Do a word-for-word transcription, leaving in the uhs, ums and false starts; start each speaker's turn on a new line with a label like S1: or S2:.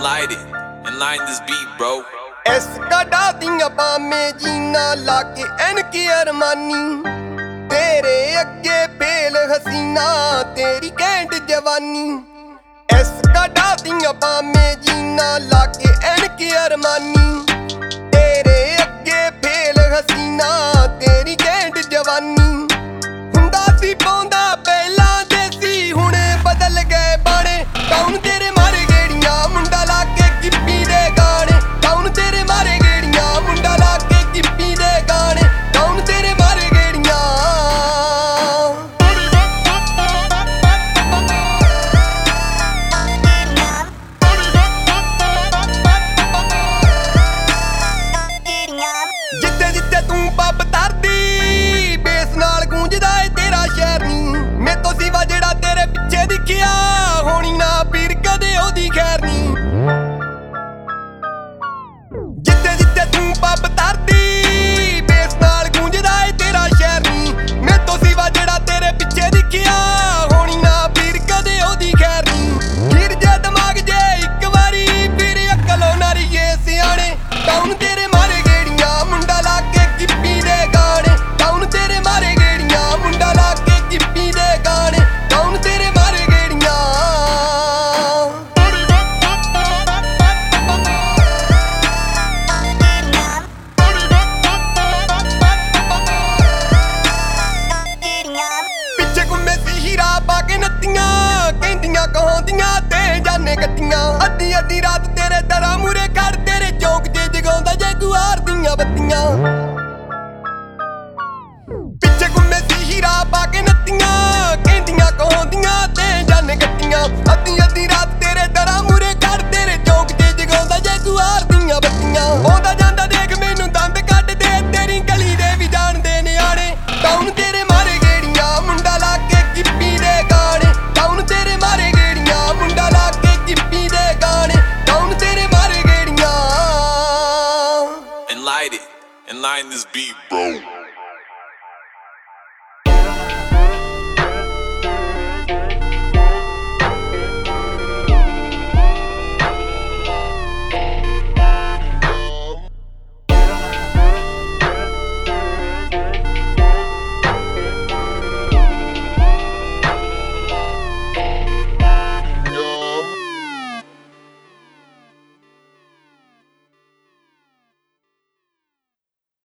S1: light it, and line this beat, bro.
S2: ਇਸ ਕਡਾ ਦੀਆਂ ਬਾਵੇਂ ਜੀਨਾ ਲਾ ਕੇ ਐਨਕੀ ਅਰਮਾਨੀ ਤੇਰੇ ਅੱਗੇ ਫੇਲ ਹਸੀਨਾ ਤੇਰੀ ਘੈਂਟ ਜਵਾਨੀ ਇਸ ਕਡਾ ਦੀਆਂ ਬਾਵੇਂ ਜੀਨਾ ਲਾ ਕੇ ਐਨਕੀ ਅਰਮਾਨੀ ਤੇਰੇ ਅੱਗੇ ਫੇਲ ਹਸੀਨਾ ਤੇਰੀ ਘੈਂਟ ਜਵਾਨੀ ਹੁੰਦਾ ਸੀ ਪਾਉਂਦਾ ਪਹਿਲਾਂ ਦੇਸੀ ਹੁਣ ਬਦਲ ਗਏ ਬਾਣੇ ਕੌਣ ਤੇਰੇ ਮਾਰੇ ਗੇੜੀਆਂ ਮੁੰਡਾ ਲਾ ਕੇ ਗਿੱਪੀ ਦੇ ਗਾਣੇ ਕੌਣ ਤੇਰੇ ਮਾਰੇ ਗੇੜੀਆਂ ਮੁੰਡਾ ਲਾ ਕੇ ਗਿੱਪੀ ਦੇ ਗਾਣੇ ਕੌਣ ਤੇਰੇ ਮਾਰੇ ਗੇੜੀਆਂ ਜਿੱਥੇ ਜਿੱਥੇ ਤੂੰ ਪੱਬ ਤਰਦੀ ਬੇਸ ਨਾਲ ਗੂੰਜਦਾ ਏ ਤੇਰਾ ਸ਼ਹਿਰ ਨੀ ਮੇਤੋਂ ਸਿਵਾ ਜਿਹੜਾ ਤੇਰੇ ਪਿੱਛੇ ਦਿਖਿਆ ਹੋਣੀ ਨਾ ਪੀਰ ਕਦੇ ਉਹਦੀ ਖੈਰ ਨੀ ਜਿੱਥੇ ਜਿੱਥੇ ਤੂੰ ਪੱਬ ਤਰਦੀ ਬੇਸ ਨਾਲ ਗੂੰਜਦਾ ਏ ਤੇਰਾ ਸ਼ਹਿਰ ਨੀ ਮੇਤੋਂ ਸਿਵਾ ਜਿਹੜਾ ਤੇਰੇ ਪਿੱਛੇ ਦਿਖਿਆ ਹੋਣੀ ਨਾ ਪੀਰ ਕਦੇ ਉਹਦੀ ਖੈਰ ਨੀ ਫਿਰ ਜੇ ਦਿਮਾਗ ਜੇ ਇੱਕ ਵਾਰੀ ਫਿਰ ਅਕਲੋਂ ਨਾਰੀਏ ਸਿਆਣੇ ਕੌਣ ਤੇਰੇ ਮਾਰੇ ਗੇੜੀਆਂ ਮੁੰਡਾ ਲਾ ਕੇ ਗਿੱਪੀ ਦੇ ਗਾਣੇ ਕੌਣ ਤੇਰੇ ਮਾਰੇ ਗੇੜੀਆਂ ਮੁੰਡਾ ਲਾ ਕੇ ਗਿੱਪੀ ਦੇ ਗਾਣੇ ਕੌਣ ਤੇਰੇ ਮਾਰੇ ਗੇੜੀਆਂ ਪਿੱਛੇ ਘੁੰਮੇ ਸੀ ਹੀਰਾ ਪਾ ਕੇ ਨੱਤੀਆਂ ਕਹਿੰਦੀਆਂ ਕਹਾਉਂਦੀਆਂ ਤੇ ਜਾਨੇ ਗੱਡੀਆਂ ਅੱਧੀ ਅੱਧੀ ਰਾਤ ਤੇਰੇ ਦਰਾਂ ਮੂਰੇ ਖੜ ਤੇਰੇ ਚੌਕ ਤੇ ਜਗਾਉਂਦਾ ਜੈਗੁਆਰ ਦੀਆਂ ਬੱਤੀਆਂ ਪਿੱਛੇ ਘੁੰਮੇ ਸੀ ਹੀਰਾ ਪਾ ਕੇ ਨੱਤੀਆਂ ਕਹਿੰਦੀਆਂ ਕਹਾਉਂਦੀਆਂ ਤੇ ਜਾਨੇ ਗੱਡੀਆਂ ਅੱਧੀ ਅੱਧੀ ਰਾਤ ਤੇਰੇ ਦਰਾਂ ਮੂਰੇ ਖੜ ਤੇਰੇ ਚੌਕ ਤੇ ਜਗਾਉਂਦਾ ਜੈਗੁਆਰ ਦੀਆਂ ਬੱਤੀਆਂ ਉਹਦਾ ਜਾਂਦਾ ਦੇਖ ਮੈਨੂੰ ਦੰਦ ਕੱਢ ਦੇ ਤੇਰੀ ਗਲੀ ਦੇ ਵੀ ਜਾਣਦੇ ਨਿਆਣੇ ਕੌਣ ਤੇਰੇ ਮਾਰੇ ਗੇੜੀਆਂ ਮੁੰਡਾ ਲਾ ਕੇ ਗਿੱਪੀ ਦੇ ਗਾਣੇ ਕੌਣ ਤੇਰੇ ਮਾਰੇ ਗੇੜੀਆਂ ਮੁੰਡਾ ਲਾ ਕੇ ਗਿੱਪੀ ਦੇ ਗਾਣੇ ਕੌਣ ਤੇਰੇ ਮਾਰੇ ਗੇੜੀਆਂ
S1: And light it, and line this beat, bro.